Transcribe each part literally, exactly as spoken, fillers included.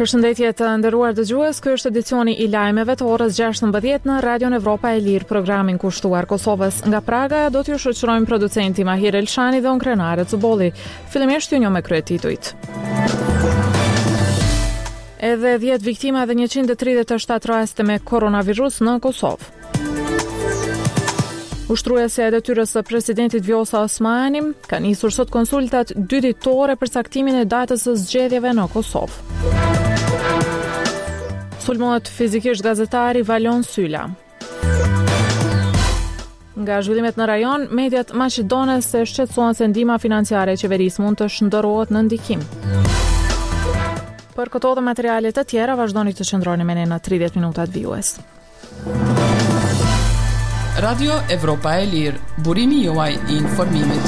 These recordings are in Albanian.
Përshëndetje të nderuar dëgjues, ky është edicioni i lajmeve të orës gjashtëmbëdhjetë në Radion Evropa e Lirë, programin kushtuar Kosovës. Nga Praga do t'ju shoqërojmë producenti Mahir Elshani dhe Onkrenare Cubolli. Fillimisht ju njoh me kryetitujt. Edhe dhjetë viktima dhe njëqind e tridhjetë e shtatë raste me koronavirus në Kosovë. Ushtruesja e detyrës së presidentit Vjosa Osmani ka nisur sot konsultat dy ditore për caktimin e datës së zgjedhjeve në Kosovë. Sulmohet fizikisht gazetari Valon Syla. Nga zhvillimet në rajon, mediat maqedone se shqetësohen se ndihma financiare e qeverisë mund të shndërrohet në ndikim. Për këto dhe materiale të tjera vazhdoni të qëndroni me ne në tridhjetë minutat vijues. Radio Evropa e Lirë, burimi juaj i informimit.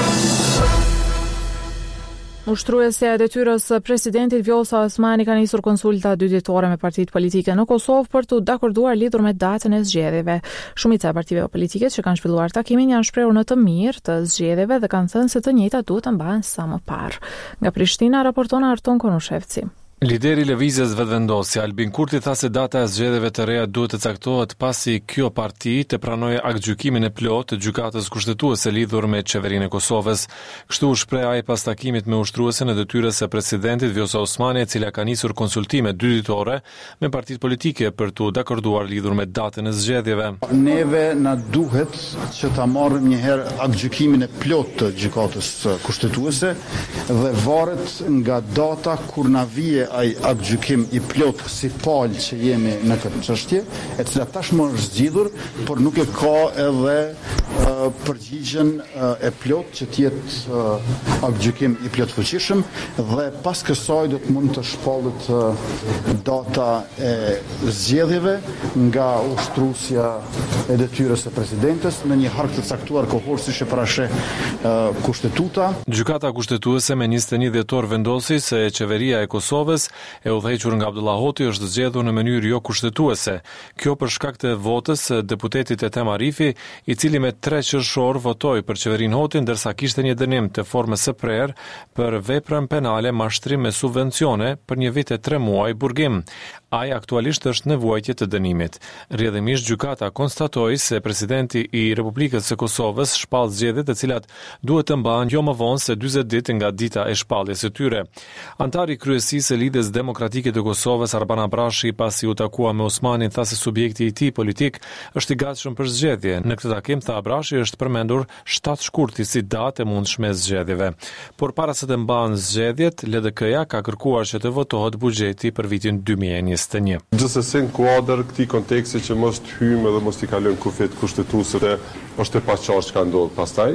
Ushtruesja e detyrës së presidentit Vjosa Osmani ka nisur konsulta dy ditore me partitë politike në Kosovë për të dakorduar lidhur me datën e zgjedhjeve. Shumica e partive politike që kanë zhvilluar takimin janë shprehur në të mirë të zgjedhjeve dhe kanë thënë se të njëjtat duhet të mbahen sa më parë. Nga Prishtina raporton Arton Konushevci. Lideri i lëvizjes vetëvendosje Albin Kurti tha se data e zgjedhjeve të reja duhet të caktohet pasi kjo parti të pranojë aktgjykimin e plotë të gjykatës kushtetuese lidhur me qeverinë e Kosovës. Kështu u shpreh ai pas takimit me ushtruesen e detyrës së presidentit Vjosa Osmani, e cila ka nisur konsultime dy ditore me partitë politike për të dakorduar lidhur me datën e zgjedhjeve. Neve na duhet që ta marrim një herë aktgjykimin e plotë të gjykatës kushtetuese dhe varet nga data kur na vije ai aktgjykim i plot si palë që jemi në këtë çështje, e cila tashmë është zgjidhur, por nuk e ka edhe uh, përgjigjen uh, e plot që të jetë uh, aktgjykim i plotfuqishëm, dhe pas kësaj do të mund të shpallet uh, data e zgjedhjeve nga ushtruesja e detyrës së presidentes në një hark të caktuar kohor siç e parasheh uh, kushtetuta. Gjykata kushtetuese me njëzet e një dhjetor vendosi se qeveria e Kosovës e udhëhequr nga Abdullah Hoti është zgjedhur në mënyrë jo kushtetuese. Kjo për shkak të votës së deputetit Etem Arifi, i cili me tre qershor votoi për qeverinë Hoti ndërsa kishte një dënim të formës së prerë për veprën penale mashtrim me subvencione për një vit e tre muaj burgim. Ai aktualisht është në vuajtje të dënimit. Rrjedhimisht gjykata konstatoi se presidenti i Republikës së Kosovës shpall zgjedhjet të cilat duhet të mbahen jo më vonë se dyzet ditë nga dita e shpalljes së tyre. Antari i kryesisë së Lidhjes Demokratike të Kosovës, Arban Abrashi, pasi u takua me Osmanin, tha se subjekti i tij politik është i gatshëm për zgjedhje. Në këtë takim, tha Abrashi, është përmendur shtatë shkurti si datë e mundshme e zgjedhjeve. Por para se të mbahen zgjedhjet, L D K-ja ka kërkuar që të votohet buxheti për vitin dy mijë e njëzet e një. Gjithsesi në kuadër këtij konteksti që mos të hyjmë dhe mos t'i kalojmë kufit kushtetuese, është e paqartë çka ndodh pastaj.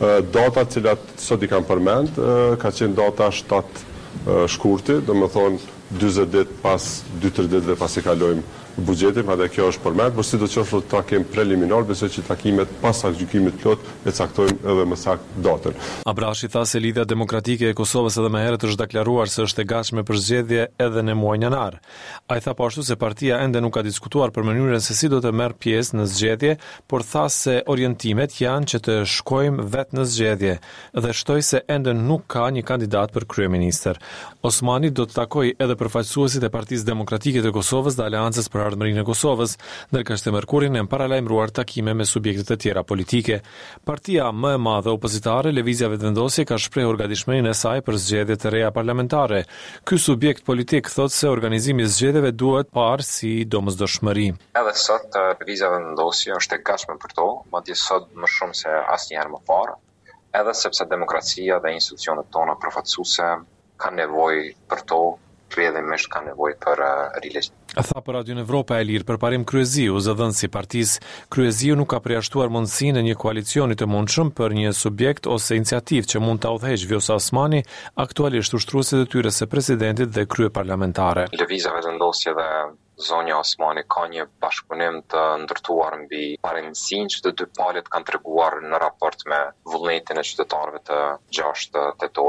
Datat që sot i kanë përmend ka qenë data shtatë shkurti, do më thonë dyzet ditë pas dy tre ditëve pas i kalojmë buxhetin, pa dhe kjo është përmend, por sidoqoftë do të takim preliminar, besoj që takimet pas aktgjykimit plot e caktojmë edhe më saktë datën. Abrashi tha se Lidhja Demokratike e Kosovës edhe më herët është deklaruar se është e gatshme për zgjedhje edhe në muajin janar. Ai tha po ashtu se partia ende nuk ka diskutuar për mënyrën se si do të merr pjesë në zgjedhje, por tha se orientimet janë që të shkojmë vetë në zgjedhje dhe shtoi se ende nuk ka një kandidat për kryeministër. Osmani do të takojë edhe përfaqësuesit e Partisë Demokratike të Kosovës dhe Aleancës për Ardhmërinë e Kosovës, ndërka shtë mërkurin e në paralajmëruar takime me subjektet e tjera politike. Partia më e madhe opozitare, Lëvizja Vetëvendosje, ka shprehur gatishmërinë e saj për zgjedhje të reja parlamentare. Ky subjekt politik thotë se organizimi i zgjedhjeve duhet parë si domosdoshmëri. Edhe sot Lëvizja Vetëvendosje është e gatshme për to, madje sot më shumë se asnjëherë më parë, edhe sepse demokracia dhe institucionet tona përfaqësuese kanë nevojë për to, rrjedhimisht kanë nevojë për uh, rilegjim. Tha për Radion Evropa e Lirë përparim Kryeziu, zëdhënësi si partisë. Kryeziu nuk ka përjashtuar mundësinë e një koalicioni të mundshëm për një subjekt ose iniciativë që mund ta udhëheqë Vjosa Osmani, aktualisht ushtruesi i detyrës së presidentit dhe kryeparlamentare. Lëvizja Vetëvendosje dhe zonja Osmani ka një bashkëpunim të ndërtuar mbi parëndësinë që të dy palët kanë treguar në raport me vullnetin e qytetarëve të gjashtë tetorit.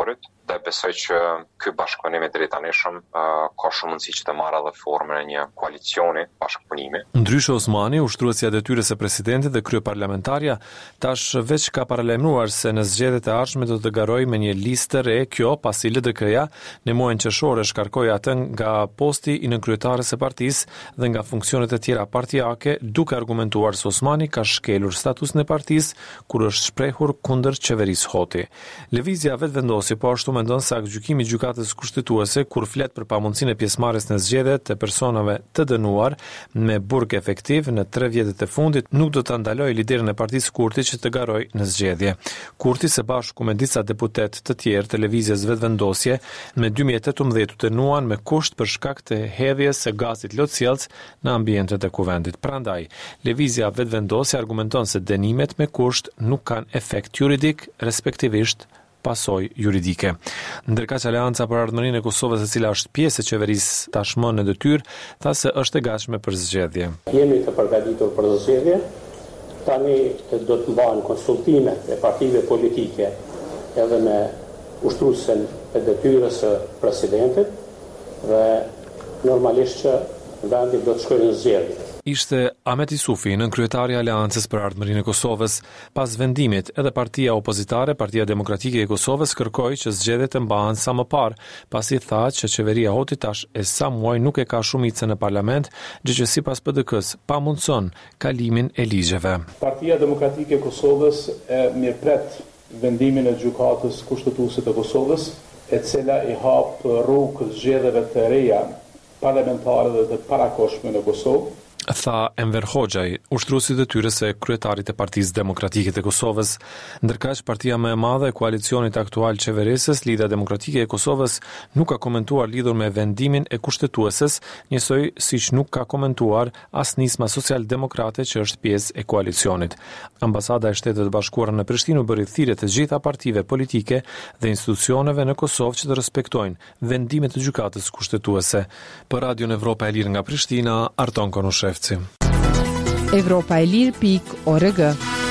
dhe besoj që ky bashkëpunim i drejtanishëm uh, ka shumë mundësi që të marrë edhe formën e një koalicioni bashkëpunimi. Ndryshe Osmani, ushtruesja e detyrës së presidentit dhe kryeparlamentarja, tash veç ka paralajmëruar se në zgjedhjet e ardhshme do të garojë me një listë re, kjo pasi L D K-ja në muajin qershor shkarkoi atë nga posti i nënkryetarës së partisë dhe nga funksionet e tjera partijake, duke argumentuar se Osmani ka shkelur statusin e partisë kur është shprehur kundër qeverisë Hoti. Lëvizja vetvendosi po ashtu mendon se aktgjykimi i gjykatës kushtetuese kur flet për pamundësinë e pjesëmarrjes në zgjedhjet të personave të dënuar me burg efektiv në tre vjetët e fundit nuk do ta ndalojë liderin e partisë Kurti që të garojë në zgjedhje. Kurti së bashku me disa deputet të tjerë të lëvizjes vetvendosje me dy mijë e tetëmbëdhjetë u dënuan me kusht për shkak të hedhjes së gazit lotësjellës në ambientet e kuvendit. Prandaj, lëvizja vetvendosje argumenton se dënimet me kusht nuk kanë efekt juridik, respektivisht pasoj juridike. Ndërkaq Aleanca për Ardhmërinë e Kosovës, e cila është pjesë e qeverisë tashmë në detyrë, tha se është e gatshme për zgjedhje. Jemi të përgatitur për zgjedhje. Tani do të mbahen konsultime e partive politike edhe me ushtruesen e detyrës së presidentit dhe normalisht që vendi do të shkojë në zgjedhje. Ishte Ahmet Isufi, nënkryetari i Aleancës për Ardhmërinë e Kosovës. Pas vendimit, edhe partia opozitare, Partia Demokratike e Kosovës, kërkoi që zgjedhjet të mbahen sa më parë, pasi tha që qeveria Hoti tash e sa muaj nuk e ka shumicën në parlament, gjë që sipas P D K-s pamundson kalimin e ligjeve. Partia Demokratike e Kosovës e mirëpret vendimin e gjykatës kushtetuese të Kosovës, e cila i hap rrugë zgjedhjeve të reja parlamentare dhe të parakohshme në Kosovë, tha Enver Hoxhaj, ushtruesi i detyrës së kryetarit të Partisë Demokratike të Kosovës. Ndërkaq partia më e madhe e koalicionit aktual qeverisës, Lidhja Demokratike e Kosovës, nuk ka komentuar lidhur me vendimin e kushtetueses, njësoj siç nuk ka komentuar as nisma social-demokrate që është pjesë e koalicionit. Ambasada e Shtetit të Bashkuara në Prishtinë u bëri thirrje të gjitha partive politike dhe institucioneve në Kosovë që të respektojnë vendimet e gjykatës kushtetuese. Për Radion Evropa e Lirë nga Prishtina, Arton Konushevci. Evropa e Lirë pikë org.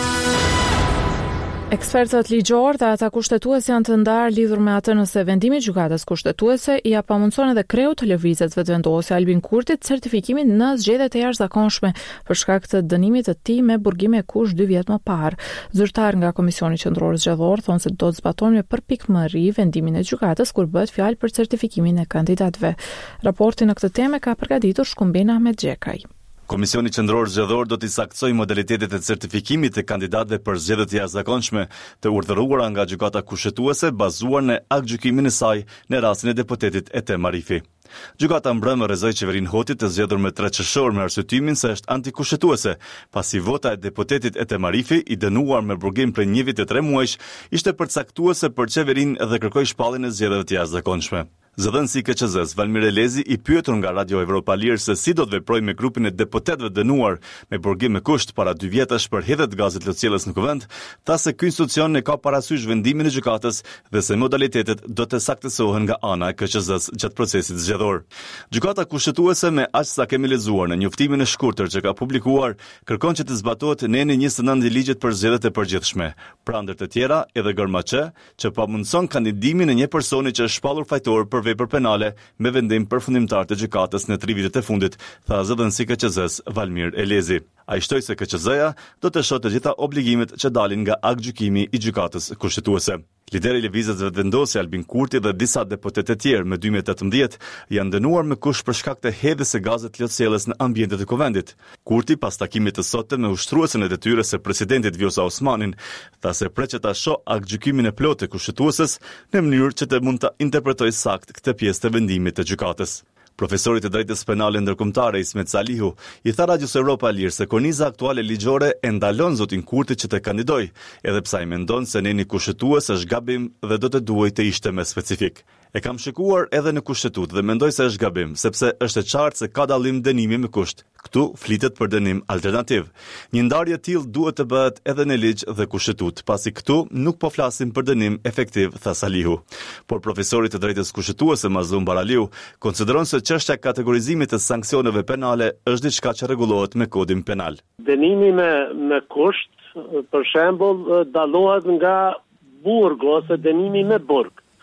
Ekspertët ligjor dhe ata kushtetues janë të ndarë lidhur me atë nëse vendimi i gjykatës kushtetuese i pamundson edhe kreut të lëvizjes vetvendosje Albin Kurtit certifikimin në zgjedhjet e jashtëzakonshme për shkak të dënimit të tij me burgim me kusht dy vjet më parë. Zyrtar nga Komisioni Qendror Zgjedhor thonë se do të zbatojnë me përpikmëri vendimin e gjykatës kur bëhet fjalë për certifikimin e kandidatëve. Raportin në këtë temë ka përgatitur Shkumbin Ahmet Xhekaj. Komisioni Qendror Zgjedhor do t'i saktësojë modalitetet e certifikimit të kandidatëve për zgjedhjet e jashtëzakonshme të urdhëruara nga gjykata kushtetuese bazuar në aktgjykimin e saj në rastin e deputetit Etem Arifi. Gjykata mbrëmë rrezoi qeverinë Hotit të zgjedhur me tre qershor me arsyetimin se është antikushtetuese, pasi vota e deputetit Etem Arifi, i dënuar me burgim për një vit e tre muajsh, ishte përcaktuese për qeverinë dhe kërkoi shpalljen e zgjedhjeve të jashtëzakonshme. Zëdhënësi i K Q Z-s Valmir Elezi, i pyetur nga Radio Evropa Lirë se si do të veprojë me grupin e deputetëve dënuar me burgim me kusht para dy vjetësh për hedhjet gazit lotësjellës në kuvend, tha se ky institucion ne ka parasysh vendimin e gjykatës dhe se modalitetet do të saktësohen nga ana e K Q Z-s gjatë procesit zgjedhor. Gjykata kushtetuese, me aq sa kemi lexuar në njoftimin e shkurtër që ka publikuar, kërkon që të zbatohet neni njëzet e nëntë i ligjit për zgjedhjet e përgjithshme. Pra ndër të tjera, edhe gërmaçe, që pamundson kandidimin e një personi që është shpallur fajtor për vepër penale me vendim përfundimtar të gjykatës në tre vitet e fundit, tha zëdhënësi K Q Z-s Valmir Elezi. Ai shtoi se K Q Z-ja do të shohë të gjitha obligimet që dalin nga aktgjykimi i gjykatës kushtetuese. Lideri i lëvizjes vetvendosje Albin Kurti dhe disa deputetë të tjerë me dy mijë e tetëmbëdhjetë janë dënuar me kusht për shkak të hedhjes së gazit lotësjellës në ambientet e kuvendit. Kurti, pas takimit të sotëm me ushtruesen e detyrës së presidentit Vjosa Osmanin, tha se pret që ta shohë aktgjykimin e plotë të kushtetueses në mënyrë që të mund ta interpretojë sakt këtë pjesë të vendimit të gjykatës. Profesori të drejtës penale ndërkombëtare Ismet Salihu i tha Radios Evropa Lirë se korniza aktuale ligjore e ndalon zotin Kurti që të kandidojë, edhe pse ai mendon se neni kushtetues është gabim dhe do të duhej të ishte më specifik. E kam shikuar edhe në kushtetut dhe mendoj se është gabim, sepse është e qartë se ka dallim dënimi me kusht. Këtu flitet për dënim alternativ. Një ndarje e tillë duhet të bëhet edhe në ligj dhe kushtetut, pasi këtu nuk po flasim për dënim efektiv, tha Salihu. Por profesori të drejtës kushtetuese Mazlum Baraliu konsideron se çështja e kategorizimit të sanksioneve penale është diçka që rregullohet me kodin penal. Dënimi me me kusht, për shembull, dallohet nga burg ose dënimi me burg.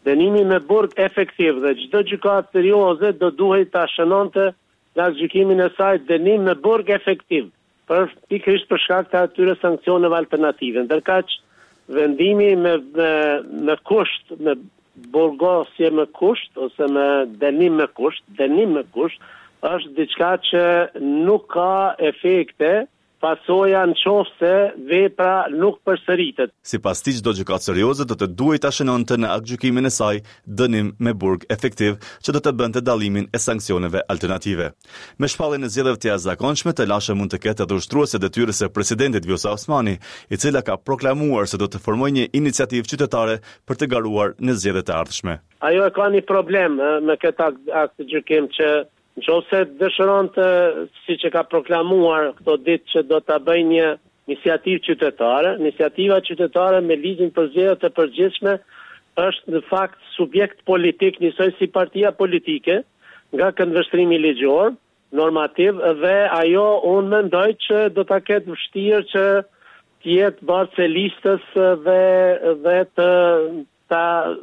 Dënimi me burg efektiv dhe çdo gjykatë serioze do duhet ta shënonte nga gjykimin e saj dënim me burg efektiv, për pikërisht për shkak të atyre sanksioneve alternative. Ndërkaq vendimi me me, me kusht, me burgosje me kusht ose me dënim me kusht, dënim me kusht është diçka që nuk ka efekte pasoja në qoftë se vepra nuk përsëritet. Sipas tij, çdo gjykatë serioze do të duhej ta shënonte në aktgjykimin e saj dënim me burg efektiv që do të bënte dallimin e sanksioneve alternative. Me shpalljen e zgjedhjeve të jashtëzakonshme, të lashe mund të ketë edhe ushtruese detyrës së presidentit Vjosa Osmani, i cila ka proklamuar se do të formojë një iniciativë qytetare për të garuar në zgjedhjet e ardhshme. Ajo e ka një problem me këtë aktgjykim që nëse dëshiron të, siç e ka proklamuar këto ditë, që do ta bëjë një iniciativë qytetare, iniciativa qytetare me ligjin për zgjedhjet e përgjithshme është në fakt subjekt politik, njësoj si partia politike, nga këndvështrimi ligjor, normativ, dhe ajo unë mendoj që do ta ketë vështirë që të jetë bartës e listës dhe dhe të ta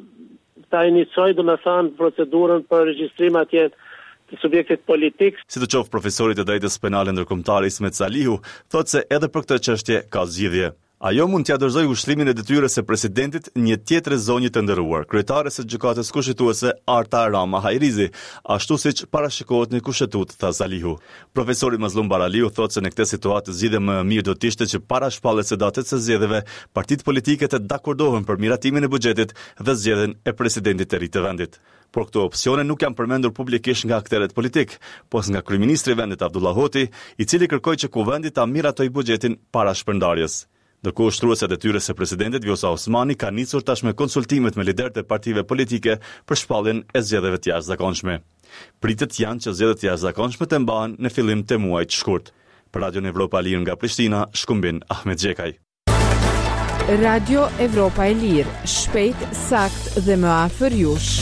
ta iniciojë, domethënë, procedurën për regjistrim atje subjektit politik. Si të qoftë, profesori të drejtës penale ndërkombëtare Ismet Salihu thotë se edhe për këtë çështje ka zgjidhje. Ajo mund t'ia dorëzojë ushtrimin e detyrës së presidentit një tjetër zonjë të nderuar, kryetare së gjykatës kushtetuese Arta Rama Hajrizi, ashtu siç parashikohet në kushtetutë, tha Salihu. Profesori Mazlum Baraliu thotë se në këtë situatë zgjidhja më e mirë do të ishte që para shpalljes së datës së zgjedhjeve, partitë politike të dakordohen për miratimin e buxhetit dhe zgjedhjen e presidentit të ri të vendit. Por këto opsione nuk janë përmendur publikisht nga aktorët politik, pos nga kryeministri i vendit Abdullah Hoti, i cili kërkoi që kuvendi ta miratojë buxhetin para shpërndarjes. Ndërkohë, ushtruesja e detyrës së presidentit Vjosa Osmani ka nisur tashmë konsultimet me liderët e partive politike për shpalljen e zgjedhjeve të jashtëzakonshme. Pritet janë që zgjedhjet e jashtëzakonshme të mbahen në fillim të muajit shkurt. Për Radio Evropa e Lirë nga Prishtina, shkumbin Ahmet Xhekaj. Radio Evropa e Lirë, shpejt, sakt dhe më afër jush.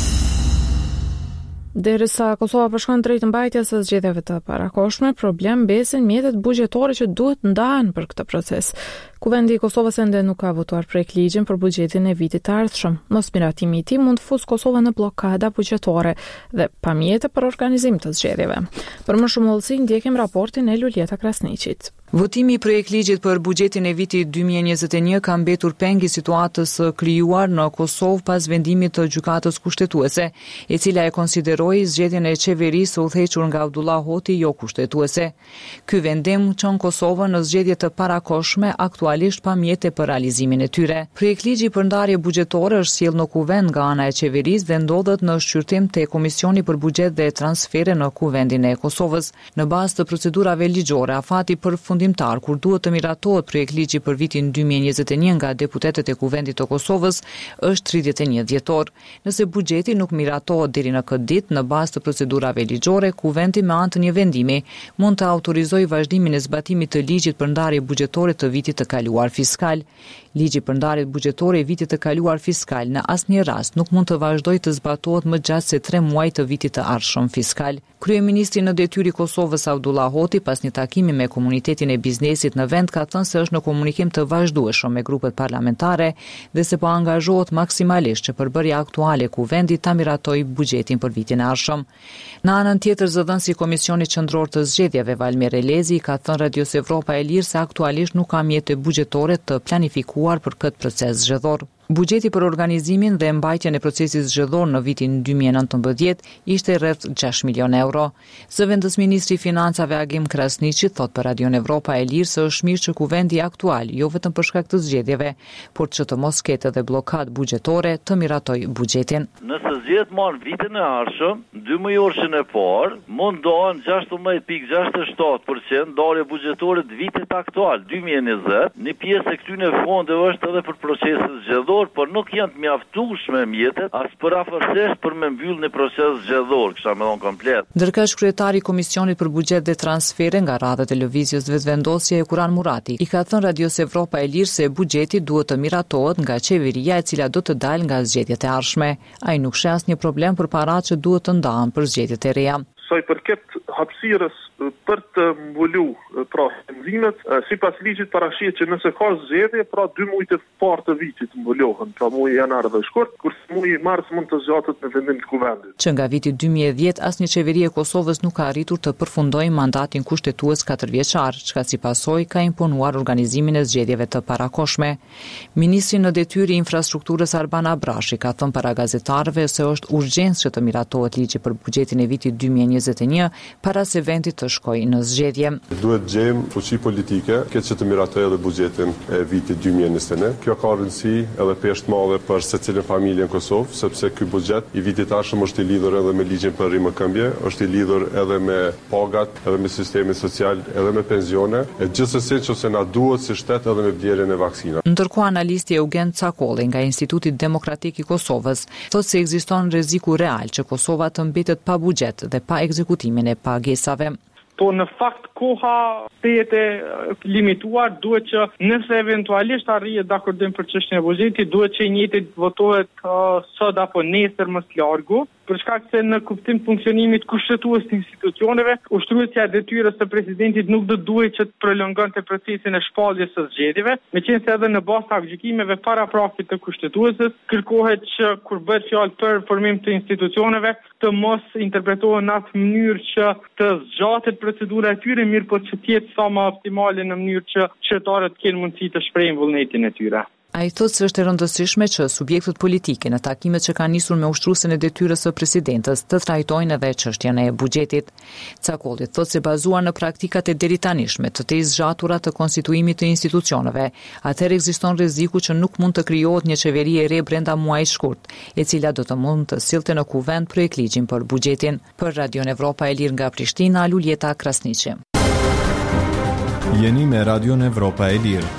Derisa Kosova përshkon drejt mbajtjes së zgjedhjeve të parakohshme, problem besin mjetet buxhetore që duhet ndahen për këtë proces. Kuvendi i Kosovës ende nuk ka votuar projekt ligjin për buxhetin e vitit të ardhshëm. Mos miratimi i tij mund fus Kosovën në bllokada buxhetore dhe pa mjete për organizim të zgjedhjeve. Për më shumë hollësi ndjekim raportin e Luljeta Krasniqit. Votimi i projekt ligjit për buxhetin e vitit dy mijë e njëzet e një ka mbetur peng i situatës së krijuar në Kosovë pas vendimit të gjykatës kushtetuese, e cila e konsideroi zgjedhjen e qeverisë së udhëhequr nga Abdullah Hoti jo kushtetuese. Ky vendim çon Kosovën në zgjedhje të parakohshme, aktualisht pa mjete për realizimin e tyre. Projekt ligji për ndarje buxhetore është sjellë në kuvend nga ana e qeverisë dhe ndodhet në shqyrtim te Komisioni për Buxhet dhe Transfere në Kuvendin e Kosovës. Në bazë të procedurave ligjore, afati për fundimtar kur duhet të miratohet projekt ligji për vitin dy mijë e njëzet e një nga deputetët e Kuvendit të Kosovës është tridhjetë e një dhjetor. Nëse buxheti nuk miratohet deri në këtë ditë në bazë të procedurave ligjore, Kuvendi me anë të një vendimi mund të autorizojë vazhdimin e zbatimit të ligjit për ndarje buxhetore të vitit të kaluar fiskal. Ligji për ndarjet buxhetore e vitit të kaluar fiskal në asnjë rast nuk mund të vazhdojë të zbatohet më gjatë se tre muaj të vitit të ardhshëm fiskal. Kryeministri në detyrë i Kosovës Abdullah Hoti, pas një takimi me komunitetin e biznesit në vend, ka thënë se është në komunikim të vazhdueshëm me grupet parlamentare dhe se po angazhohet maksimalisht që përbërja aktuale e Kuvendit ta miratojë buxhetin për vitin e ardhshëm. Në anën tjetër, zëdhënësi i Komisionit Qendror të Zgjedhjeve Valmer Elezi ka thënë Radios Evropa e Lirë se aktualisht nuk ka mjete buxhetore të planifikuar për këtë proces zgjedhor. Buxheti për organizimin dhe mbajtjen e procesit zgjedhor në vitin dy mijë e nëntëmbëdhjetë ishte rreth gjashtë milionë euro. Zëvendës ministri i Financave Agim Krasniqi thot për Radion Evropa e Lirë se është mirë që kuvendi aktual, jo vetëm për shkak të zgjedhjeve, por që të mos ketë edhe blokad buxhetore, të miratojë buxhetin. Nëse zgjedhjet marrin vitin e ardhshëm, dy muajshin e parë, mund dohen gjashtëmbëdhjetë pikë gjashtëdhjetë e shtatë përqind ndarje buxhetore të vitit aktual dy mijë e njëzet. Një pjesë e këtyre fondeve është edhe për procesin zgjedhor, por nuk janë të mjaftueshme mjetet as për afërsisht për me mbyll një proces zgjedhor, kisha më thon komplet. Ndërkësh kryetari i Komisionit për Buxhet dhe Transfere nga radha e televizijës Vetvendosje, Kuran Murati, i ka thënë Radios Evropa e Lirë se buxheti duhet të miratohet nga qeveria e cila do të dalë nga zgjedhjet e ardhshme. Ai nuk sheh asnjë problem për paratë që duhet të ndahen për zgjedhjet e reja. Sa i përket hapësirës për të mbulu pra shpenzimet, sipas ligjit parashihet që nëse ka zgjedhje, pra dy muajt e parë të vitit mbulohen, pra muaji janar dhe shkurt, kurse muaji mars mund të zgjatet në vendim të kuvendit. Që nga viti dy mijë e dhjetë asnjë qeveri e Kosovës nuk ka arritur të përfundojë mandatin kushtetues katërvjeçar, çka si pasojë ka imponuar organizimin e zgjedhjeve të parakohshme. Ministri në detyrë i infrastrukturës Arban Abrashi ka thënë para gazetarëve se është urgjencë që të miratohet ligji për buxhetin e vitit dy mijë e njëzet e një para se vendi të shkojë në zgjedhje. Duhet gjejmë fuqi politike këtë që të miratojë edhe buxhetin e vitit dy mijë e njëzet e një. Kjo ka rëndësi edhe peshë madhe për secilin familje në Kosovë, sepse ky buxhet i vitit tashëm është i lidhur edhe me ligjin për rimëkëmbje, është i lidhur edhe me pagat, edhe me sistemin social, edhe me pensione, e gjithsesi nëse na duhet si shtet edhe me vlerën e vaksinave. Ndërkohë analisti Eugen Cakolli nga Instituti Demokratik i Kosovës thotë se ekziston rreziku real që Kosova të mbetet pa buxhet dhe pa ekzekutimin e pagesave. Po në fakt koha të limituar, duhet që nëse eventualisht arrihet dakordim për çështjen e buxhetit, duhet që i njëjti votohet uh, sot apo nesër më së largu, për shkak se në kuptim të funksionimit kushtetues të institucioneve, ushtruesja e detyrës së presidentit nuk do duhet që të prolongonte procesin e shpalljes së zgjedhjeve, meqense edhe në bazë të gjykimeve parapraktik të kushtetuesit kërkohet që kur bëhet fjalë për formim të institucioneve të mos interpretohen në atë mënyrë që të zgjatet procedura e tyre, mirë po që të jetë sa më optimale në mënyrë që qytetarët të kenë mundësi të shprehin vullnetin e tyre. Ai thotë se është e rëndësishme që subjektët politike në takimet që kanë nisur me ushtruesen e detyrës së presidentes të trajtojnë edhe çështjen e buxhetit. Cakolli thotë se bazuar në praktikat e deritanishme të të zgjatura të konstituimit të institucioneve, atëherë ekziston rreziku që nuk mund të krijohet një qeveri e re brenda muajit shkurt, e cila do të mund të sillte në kuvend projekt ligjin për buxhetin. Për Radion Evropa e Lirë nga Prishtina, Luljeta Krasniqi. Jeni me Radion Evropa e Lirë.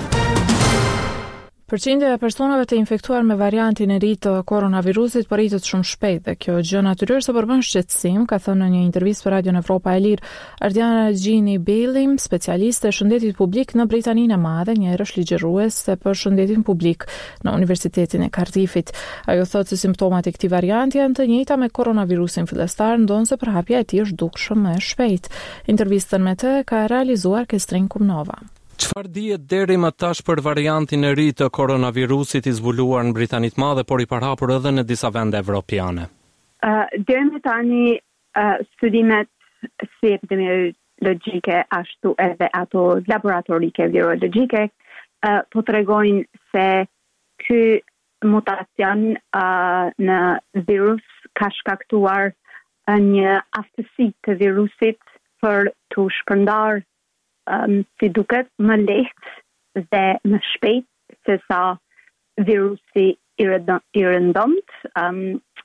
Përqindja e personave të infektuar me variantin e ri të koronavirusit po rritet shumë shpejt dhe kjo gjë natyrisht përbën shqetësim, ka thënë në një intervistë për Radion Evropa e Lirë Ardiana Gjini Belim, specialiste e shëndetit publik në Britaninë e Madhe, një herësh ligjëruese për shëndetin publik në Universitetin e Cardiffit. Ajo thotë se simptomat e këtij varianti janë të njëjta me koronavirusin fillestar, ndonse përhapja e tij është dukshëm më e shpejt. Intervistën me të ka realizuar Kestrin Kumnova. Çfarë dihet deri më tash për variantin e ri të koronavirusit i zbuluar në Britaninë të Madhe, por i parhapur edhe në disa vende evropiane? Uh, deri më tani uh, studimet si epidemiologjike ashtu edhe ato laboratorike virologjike uh, po tregojnë se ky mutacion uh, në virus ka shkaktuar uh, një aftësi të virusit për të shpërndar Um, si duket më lehtë dhe më shpejt se sa virusi i rëndomt, um,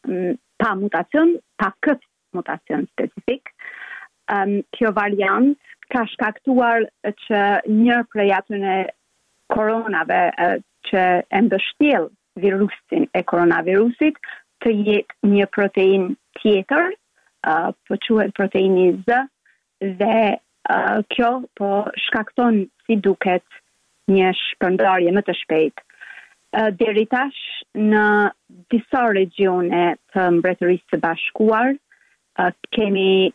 pa mutacion, pa këtë mutacion specifik. Um, kjo variant ka shkaktuar që një prej atyre koronave uh, që e mbështjell virusin e koronavirusit të jetë një protein tjetër, uh, po quhet proteini Z, dhe Uh, kjo po shkakton si duket një shpërndarje më të shpejtë. Uh, deri tash në disa regione të Mbretërisë së Bashkuar uh, kemi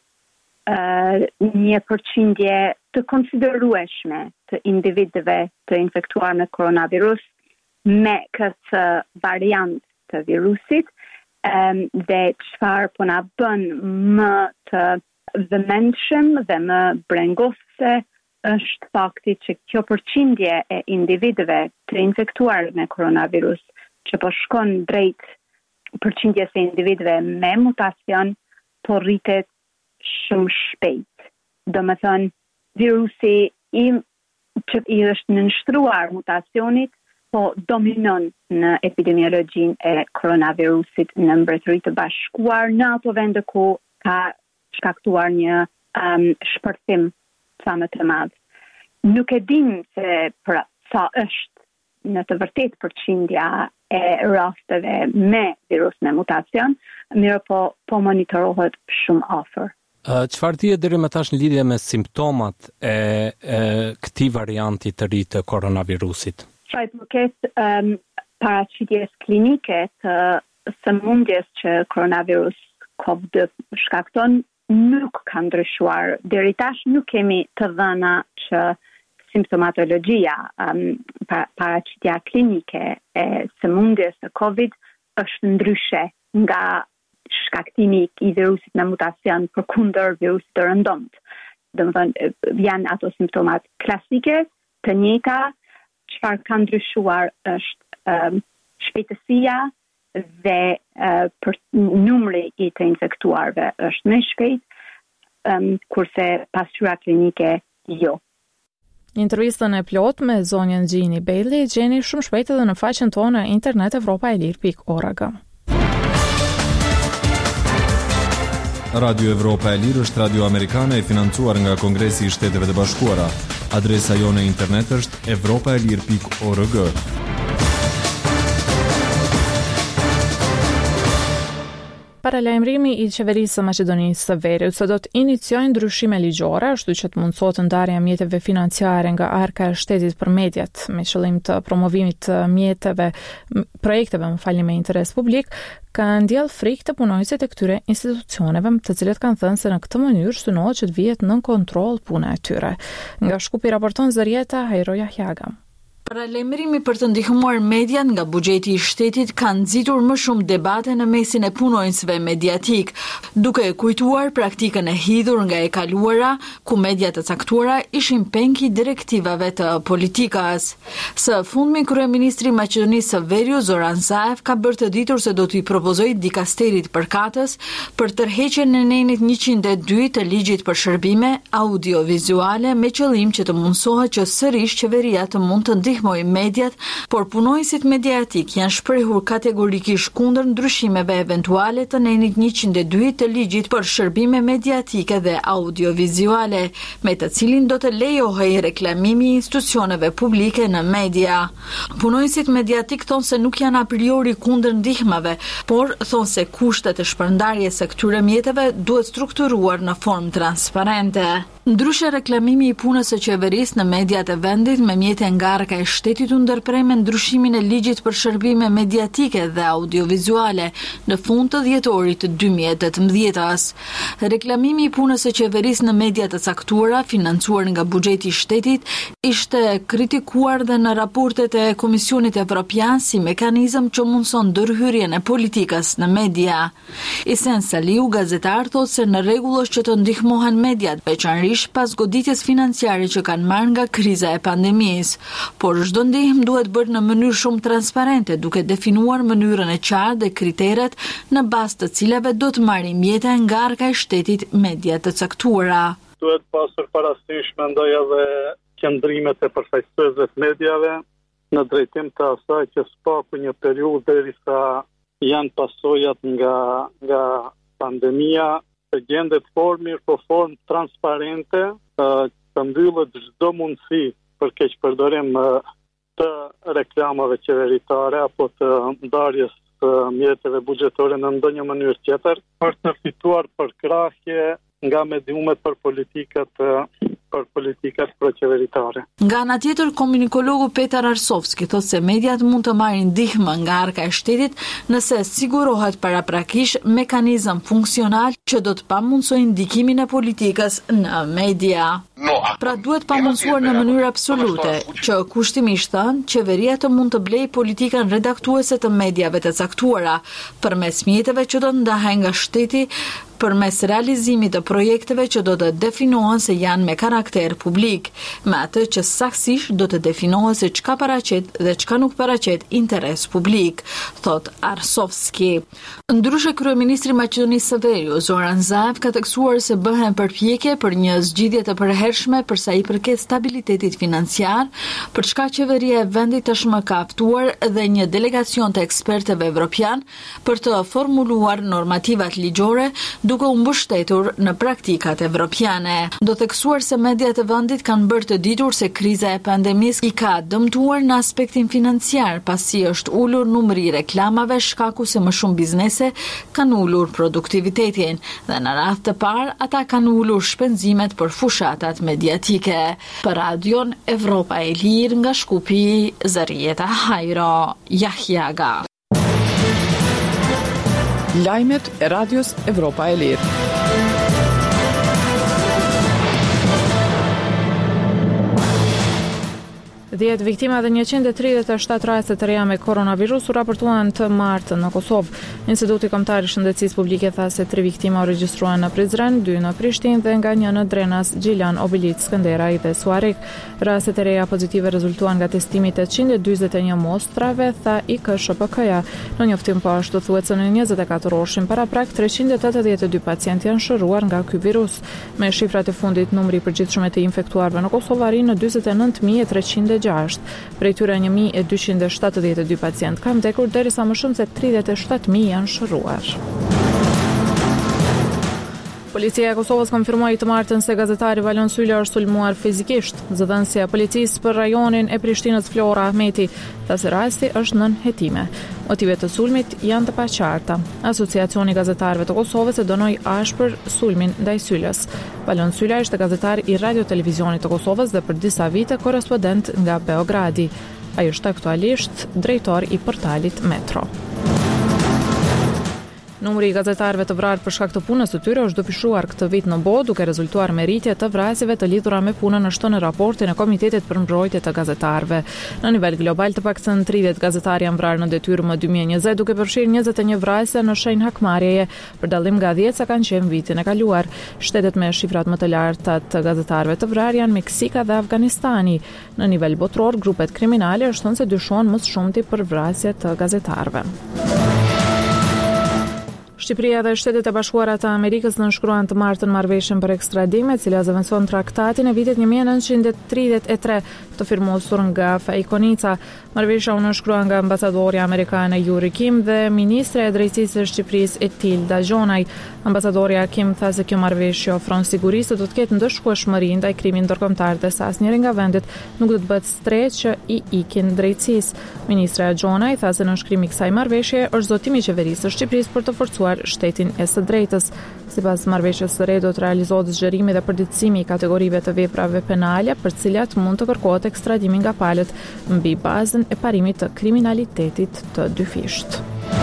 uh, një përqindje të konsiderueshme të individëve të infektuar me koronavirus me këtë variant të virusit, um, dhe çfarë po na bën më të vëmendshëm dhe më brengosëse është fakti që kjo përqindje e individëve të infektuar me koronavirus që po shkon drejt përqindjes e individëve me mutacion po rritet shumë shpejt. Do me thënë, virusi i, që i është nënshtruar mutacionit po dominon në epidemiologjinë e koronavirusit në Mbretërinë të Bashkuar, në ato vende ku ka shkaktuar një um, shpërthim sa më të madh. Nuk e dim se për sa është në të vërtetë përqindja e rasteve me virus me mutacion, mirë po po monitorohet shumë afër. Uh, Çfarë dihet deri më tash në lidhje me simptomat e, e këtij varianti të ri të koronavirusit? Sa i përket um, paraqitjes klinike të sëmundjes që koronavirus kovid shkakton, nuk ka ndryshuar. Deri tash nuk kemi të dhëna që simptomatologjia, um, paraqitja klinike e sëmundjes së Covid është ndryshe nga shkaktimi i virusit në mutacion përkundër virusit të rëndomt. Domethënë janë ato simptomat klasike, të njëjta. Çfarë ka ndryshuar është um, shpejtësia dhe uh, për numri i të infektuarve është më shpejt, um, kurse pasqyra klinike jo. Intervistën e plot me zonjën Gjini Bailey gjeni shumë shpejt edhe në faqen tonë në internet evropaelir pikë org. Radio Evropa e Lirë është radio amerikane e financuar nga Kongresi i Shteteve të Bashkuara. Adresa jone e internet është evropaelir pikë org. Paralajmërimi i qeverisë së Maqedonisë së Veriut se do të iniciojë ndryshime ligjore, ashtu që të mundësohet ndarja e mjeteve financiare nga arka e shtetit për mediat me qëllim të promovimit të mjeteve, projekteve më falni me interes publik, ka ndjell frikë të punojësit e këtyre institucioneve, të cilët kanë thënë se në këtë mënyrë synohet që të vihet nën kontroll puna e tyre. Nga Shkupi raporton Zërieta Hajro Jahjaga. Paralajmërimi për të ndihmuar mediat nga buxheti i shtetit ka nxitur më shumë debate në mesin e punonjësve mediatik, duke kujtuar praktikën e hidhur nga e kaluara, ku mediat të caktuara ishin penki direktivave të politikës. Së fundmi, kryeministri i Maqedonisë së Veriut Zoran Zaev ka bërë të ditur se do t'i propozojë dikasterit përkatës për tërheqjen e nenit njëqind e dy të ligjit për shërbime audiovizuale me qëllim që të mundsohet që sërish qeveria të mund të ndihmoj mediat, por punojësit mediatik janë shprehur kategorikisht kundër ndryshimeve eventuale të nenit njëqind e dy të ligjit për shërbime mediatike dhe audiovizuale, me të cilin do të lejohej reklamimi i institucioneve publike në media. Punojësit mediatik thonë se nuk janë a priori kundër ndihmave, por thonë se kushtet e shpërndarjes së këtyre mjeteve duhet strukturuar në formë transparente. Ndryshe, reklamimi i punës së qeverisë në mediat e vendit me mjete nga arka e shtetit u ndërprej me ndryshimin e ligjit për shërbime mediatike dhe audiovizuale në fund të dhjetorit të dy mijë e tetëmbëdhjetës. Reklamimi i punës së qeverisë në media të caktuara, financuar nga buxheti i shtetit, ishte kritikuar dhe në raportet e Komisionit Evropian si mekanizëm që mundson ndërhyrjen e politikës në media. Isen Saliu, gazetar, thotë se në rregull është që të ndihmohen mediat, veçanërisht pas goditjes financiare që kanë marrë nga kriza e pandemisë, por çdo ndihmë duhet bërë në mënyrë shumë transparente, duke definuar mënyrën e qartë dhe kriteret në bazë të cilave do të marrin mjete nga arka e shtetit media të caktuara. Duhet pasur parasysh mendoj edhe qëndrimet e përfaqësuesve të mediave në drejtim të asaj që spaku një periudhë derisa janë pasojat nga nga pandemia, të gjendet formë, po formë transparente, të mbyllet çdo mundësi për keqpërdorim të reklamave qeveritare apo të ndarjes të mjeteve buxhetore në ndonjë mënyrë tjetër, për të fituar përkrahje nga mediumet për politikat për politikat proqeveritare. Nga ana tjetër, komunikologu Petar Arsovski thotë se mediat mund të marrin ndihmë nga arka e shtetit nëse sigurohet paraprakisht mekanizëm funksional që do të pamundsojë ndikimin e politikës në media. Pra duhet pamundsuar në mënyrë absolute që kushtimisht thënë, qeveria të mund të blejë politikën redaktuese të mediave të caktuara përmes mjeteve që do të ndahen nga shteti përmes realizimit të projekteve që do të definohen se janë me karakter publik, me atë që saktësisht do të definohen se çka paraqet dhe çka nuk paraqet interes publik, thot Arsovski. Ndryshe, kryeministri i Maqedonisë së Veriut, Zoran Zaev, ka theksuar se bëhen përpjekje për një zgjidhje të përhershme për sa i përket stabilitetit financiar, për çka qeveria e vendit tashmë ka ftuar dhe një delegacion të ekspertëve evropian për të formuluar normativat ligjore duke u mbështetur në praktikat evropiane. Do theksuar se mediat e vendit kanë bërë të ditur se kriza e pandemisë i ka dëmtuar në aspektin financiar, pasi është ulur numri i reklamave, shkaku se më shumë biznese kanë ulur produktivitetin dhe në radhë të parë ata kanë ulur shpenzimet për fushatat mediatike. Për Radion Evropa e Lirë nga Shkupi, Zërieta Hajro Jahjaga. Lajmet e Radios Evropa e Lirë. dhjetë viktima dhe njëqind e tridhjetë e shtatë raste të reja me koronavirus u raportuan të martën në Kosovë. Instituti Kombëtar i Shëndetësisë Publike tha se tre viktima u regjistruan në Prizren, dy në Prishtinë dhe nga një në Drenas, Gjilan, Obilic, Skënderaj dhe Suarek. Rastet e reja pozitive rezultuan nga testimi tetëqind e dyzet e një mostrave, tha I K S H P K-ja. Në njoftim po ashtu thuhet se në njëzet e katër orëshin para prak treqind e tetëdhjetë e dy pacientë janë shëruar nga ky virus. Me shifrat e fundit, numri I përgjithshëm të infektuarve në Kosovë arrin në dyzet e nëntë mijë e treqind e gjashtë. Prej tyre një mijë e dyqind e shtatëdhjetë e dy pacientë kanë vdekur, derisa më shumë se tridhjetë e shtatë mijë janë shëruar. Policia e Kosovës konfirmoi të martën se gazetari Valon Sylla është sulmuar fizikisht. Zëdhënësia e policisë për rajonin e Prishtinës Flora Ahmeti tha se rasti është nën hetime. Motivet të sulmit janë të paqarta. Asociacioni i gazetarëve të Kosovës e dënoi ashpër sulmin ndaj Syllës. Valon Sylla ishte gazetar I Radio Televizionit të Kosovës dhe për disa vite korrespondent nga Beogradi. Ai është aktualisht drejtor I portalit Metro. Numri I gazetarëve të vrarë për shkak të punës së tyre është dofishuar këtë vit në botë, duke rezultuar me rritje të vrasjeve të lidhura me punën, ashtu në raportin e Komitetit për Mbrojtje të Gazetarëve. Në nivel global të paktën tridhjetë gazetarë janë vrarë në detyrë më dy mijë e njëzet, duke përfshirë njëzet e një vrasje në shenjë hakmarrjeje, për dallim nga dhjetë sa kanë qenë vitin e kaluar. Shtetet me shifrat më të larta të gazetarëve të vrarë janë Meksika dhe Afganistani. Në nivel botror, grupet kriminale është thënë se dyshojnë më së shumti për vrasje të gazetarëve. Shqipëria dhe Shtetet e Bashkuara të Amerikës nënshkruan të martën marrëveshjen për ekstradim, e cila zëvendëson traktatin e vitit një mijë e nëntëqind e tridhjetë e tre të firmosur nga Fejkonica. Marrëveshja u nënshkrua nga ambasadori amerikan Yuri Kim dhe ministre e drejtësisë së Shqipërisë Etilda Gjonaj. Ambasadori Kim tha se kjo marrëveshje ofron siguri se do të ketë ndëshkueshmëri ndaj krimit ndërkombëtar dhe se asnjëri nga vendet nuk do të bëhet stre që I ikin drejtësisë. Ministra Gjonaj tha se nënshkrimi I kësaj marrëveshje është zotimi I qeverisë së Shqipërisë për të forcuar shtetin e së drejtës. Sipas marrëveshjes së re do të realizohet zgjerimi dhe përditësimi I kategorive të veprave penale për të cilat mund të kërkohet ekstradimi nga palët mbi bazën e parimit të kriminalitetit të dyfisht.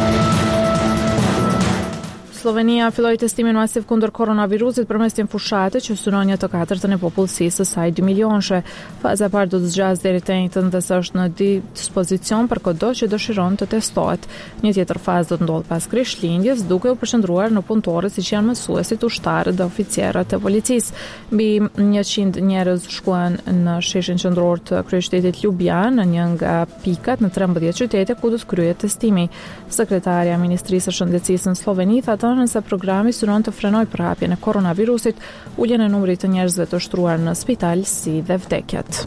Slovenia filloi testimin masiv kundër koronavirusit përmes një fushate që synon një të katërtën e popullsisë së saj dy milionshë. Faza e parë do të zgjasë deri të njëjtën dhe është në dispozicion për kudo që dëshiron të testohet. Një tjetër fazë do të ndodhë pas Krishtlindjes, duke u përqendruar në punëtorët siç janë mësuesit, ushtarët dhe oficerët e policisë. Mbi njëqind njerëz shkuan në sheshin qendror të kryeqytetit Ljubljan, në një nga pikat në trembëdhjetë qytete ku do të kryhet testimi. Sekretarja e Ministrisë së Shëndetësisë në Sloveni tha nëse programi synon të frenoj përhapjen e koronavirusit, uljen e numrit të njerëzve të shtruar në spital si dhe vdekjet.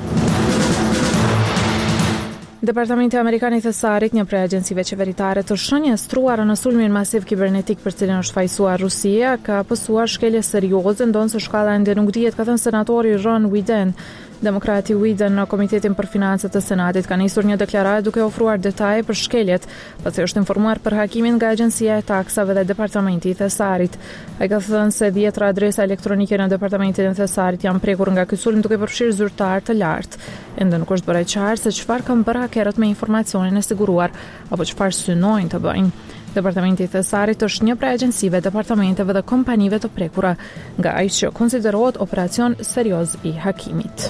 Departamenti Amerikan I Thesarit, një prej agjencive qeveritare të shënjestruara në sulmin masiv kibernetik për cilin është fajsuar Rusia, ka pësuar shkelje serioze, ndonse shkalla ende nuk dihet, ka thënë senatori Ron Wyden. Demokrati Wyden në Komitetin për Financat të Senatit ka nisur një deklaratë duke ofruar detaje për shkeljet, pasi është informuar për hakimin nga Agjencia e Taksave dhe Departamenti I Thesarit. Ai ka thënë se dhjetra adresa elektronike në Departamentin e Thesarit janë prekur nga ky sulm duke përfshirë zyrtar të lartë. Ende nuk është bërë qartë se çfarë kanë bërë hakerët me informacionin e siguruar apo çfarë synojnë të bëjnë. Departamenti I Thesarit është një prej agjencive, departamenteve dhe kompanive të prekura, nga ai që konsiderohet operacion serioz I hakimit.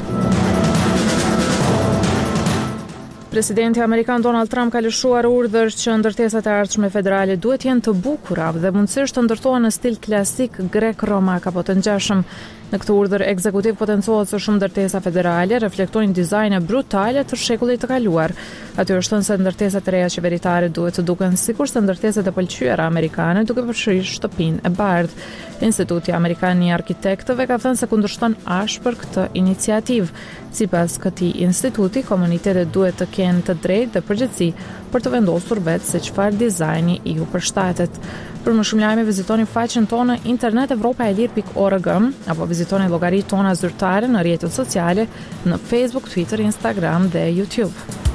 Presidenti Amerikan Donald Trump ka lëshuar urdhër që ndërtesat e ardhshme federale duhet jenë të bukura dhe mundësisht të ndërtohen në stil klasik grek-romak apo të ngjashëm. Në këtë urdhër ekzekutiv potencohet se shumë ndërtesa federale reflektojnë dizajne brutale të shekullit të kaluar. Aty është thënë se ndërtesat e reja qeveritare duhet të duken sikurse ndërtesat e pëlqyera amerikane, duke përfshirë shtëpinë e bardhë. Instituti Amerikan I Arkitektëve ka thënë se kundërshton ashpër këtë iniciativë. Sipas këtij instituti, komunitetet duhet të kenë të drejtë dhe përgjegjësi për të vendosur vetë se çfarë dizajni I ju përshtatet. Për më shumë lajme vizitoni faqen tonë internet evropa e lir pikë org apo vizitoni llogaritë tona zyrtare në rrjetet sociale në Facebook, Twitter, Instagram dhe YouTube.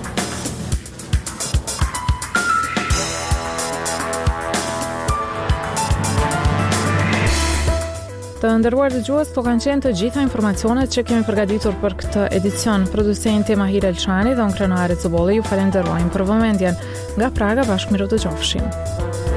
Të nderuar dëgjues, këto kanë qenë të gjitha informacionet që kemi përgatitur për këtë edicion. Producenti Mahir Elçani dhe unë Krenare Cobolli ju falenderojmë për vëmendjen. Nga Praga, bashkë miru të qofshim.